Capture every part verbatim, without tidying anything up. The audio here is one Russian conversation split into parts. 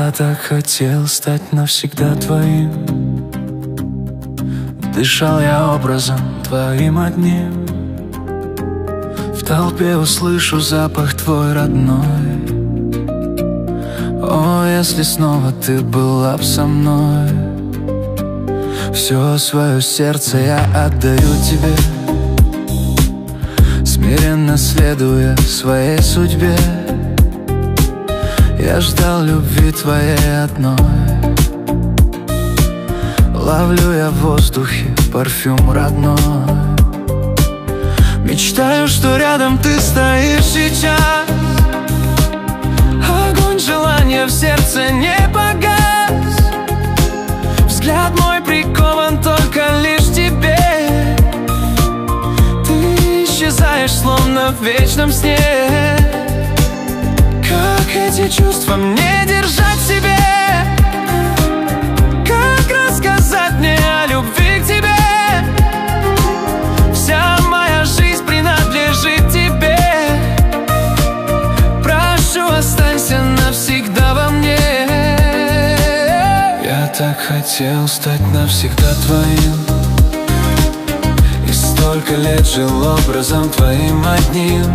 Я так хотел стать навсегда твоим. Дышал я образом твоим одним. В толпе услышу запах твой родной. О, если снова ты была б со мной. Все свое сердце я отдаю тебе, смиренно следуя своей судьбе. Я ждал любви твоей одной. Ловлю я в воздухе парфюм родной. Мечтаю, что рядом ты стоишь сейчас. Огонь желания в сердце не погас. Взгляд мой прикован только лишь к тебе. Ты исчезаешь, словно в вечном сне. Как эти чувства мне держать в себе? Как рассказать мне о любви к тебе? Вся моя жизнь принадлежит тебе. Прошу, останься навсегда во мне. Я так хотел стать навсегда твоим. И столько лет жил образом твоим одним.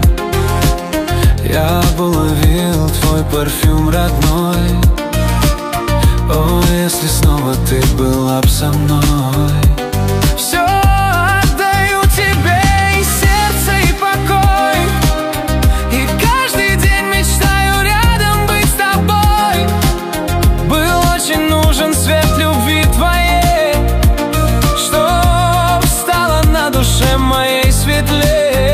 Я бы уловил твой парфюм родной. О, если снова ты была б со мной. Все отдаю тебе, и сердце, и покой. И каждый день мечтаю рядом быть с тобой. Был очень нужен свет любви твоей, чтоб стало на душе моей светлей.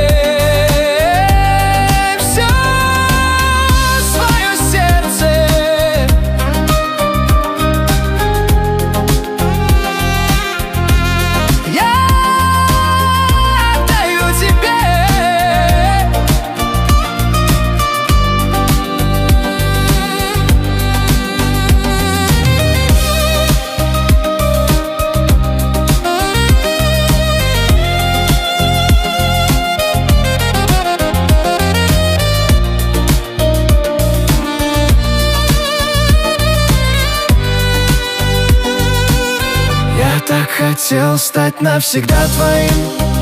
Так хотел стать навсегда твоим.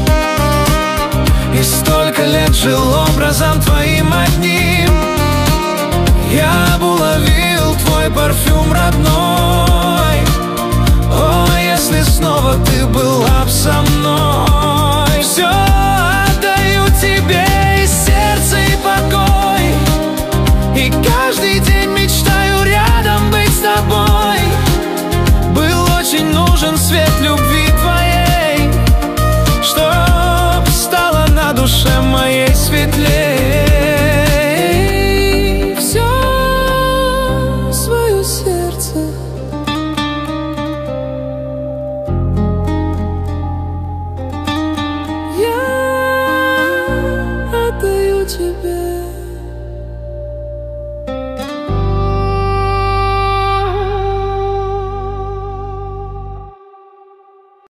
И столько лет жил образом твоим одним. Я бы уловил твой парфюм родной. О, если снова ты была б со мной.